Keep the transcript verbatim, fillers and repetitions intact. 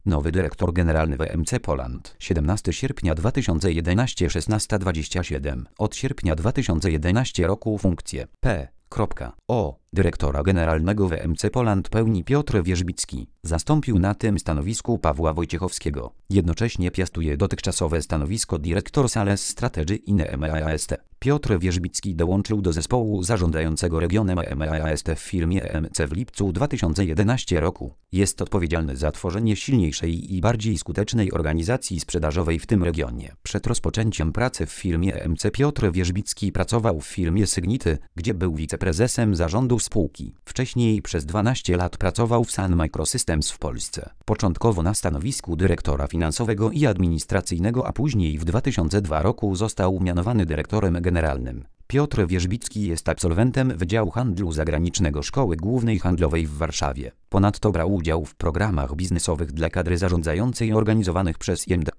Nowy dyrektor generalny W M C Poland. siedemnastego sierpnia dwa tysiące jedenastego - szesnasta dwadzieścia siedem. Od sierpnia dwa tysiące jedenastego roku funkcję P. O. Dyrektora generalnego W M C Poland pełni Piotr Wierzbicki. Zastąpił na tym stanowisku Pawła Wojciechowskiego. Jednocześnie piastuje dotychczasowe stanowisko Director Sales Strategy in E M E A S T. Piotr Wierzbicki dołączył do zespołu zarządzającego regionem E M E A S T w firmie E M C w lipcu dwa tysiące jedenastego roku. Jest odpowiedzialny za tworzenie silniejszej i bardziej skutecznej organizacji sprzedażowej w tym regionie. Przed rozpoczęciem pracy w firmie E M C Piotr Wierzbicki pracował w firmie Sygnity, gdzie był wiceprezesem zarządu spółki. Wcześniej przez dwanaście lat pracował w Sun Microsystems w Polsce. Początkowo na stanowisku dyrektora finansowego i administracyjnego, a później w dwa tysiące drugiego roku został mianowany dyrektorem generalnym. Piotr Wierzbicki jest absolwentem Wydziału Handlu Zagranicznego Szkoły Głównej Handlowej w Warszawie. Ponadto brał udział w programach biznesowych dla kadry zarządzającej organizowanych przez I M D.